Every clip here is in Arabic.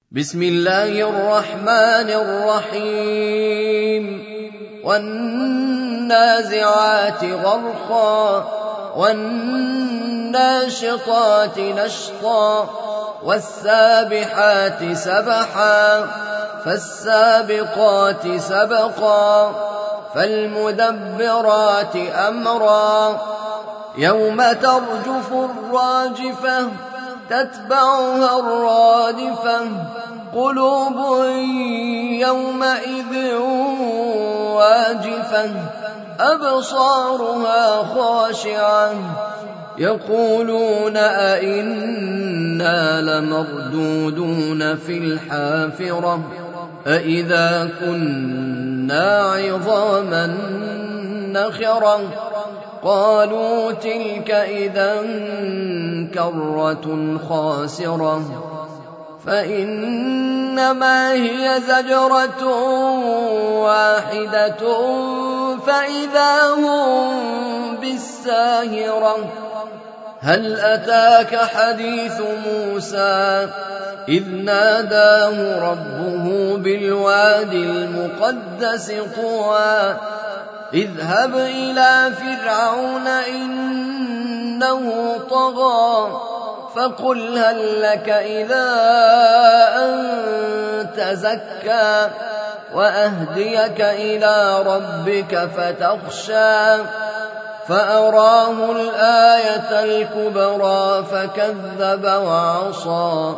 بسم الله الرحمن الرحيم والنازعات غرقا والناشطات نشطا والسابحات سبحا فالسابقات سبقا فالمدبرات أمرا يوم ترجف الراجفة تتبعها الرادفة قلوب يومئذ واجفة أبصارها خاشعة يقولون أئنا لمردودون في الحافرة أئذا كنا عظاما نخرة قالوا تلك إذا كرة خاسرة فإنما هي زجرة واحدة فإذا هم بالساهرة هل أتاك حديث موسى إذ ناداه ربه بالوادي المقدس طوى اذهب إلى فرعون إنه طغى فقل هل لك إلى أن تزكى وأهديك إلى ربك فتخشى فأراه الآية الكبرى فكذب وعصى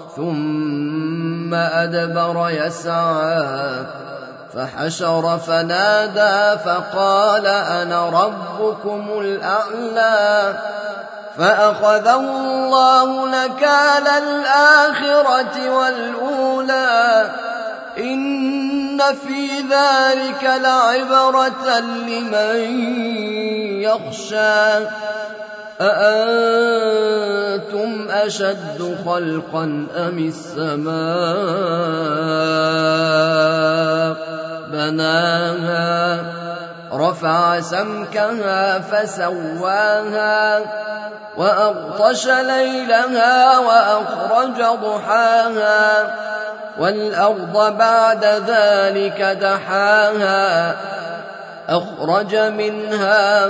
ثم أدبر يسعى فحشر فنادى فقال أنا ربكم الأعلى فأخذه الله نكال الآخرة والأولى إن في ذلك لعبرة لمن يخشى أأنتم أشد خلقا أم السماء بناها رفع سمكها فسواها وأغطش ليلها وأخرج ضحاها والأرض بعد ذلك دحاها أخرج منها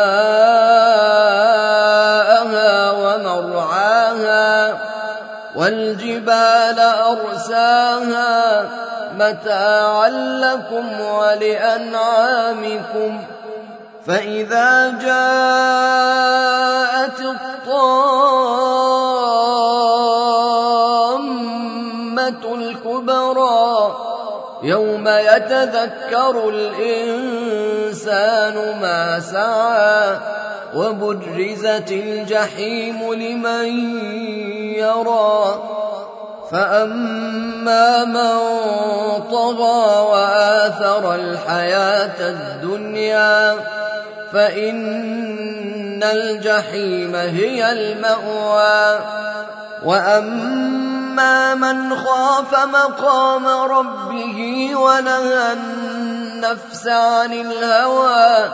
ماءها ومرعاها والجبال أرساها متاعا لكم ولأنعامكم فإذا جاءت الطامة الكبرى يوم يتذكر الإنسان ما سعى وبرزت الجحيم لمن يرى فأما من طغى وآثر الحياة الدنيا فإن الجحيم هي المأوى وأما من خاف مقام ربه ونهى النفس عن الهوى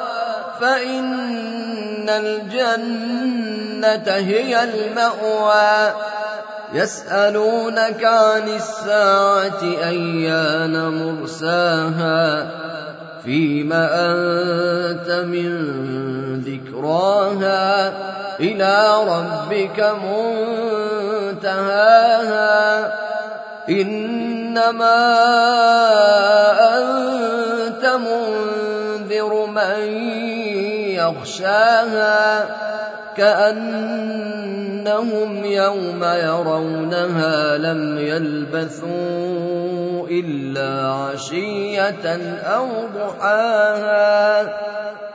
فإن الجنة هي المأوى يسألونك عن الساعة أيان مرساها فيم أنت من ذكراها إلى ربك منتهاها إنما أنت منذر من يخشاها كأنهم يوم يرونها لم يلبثوا إلا عشية أو ضحاها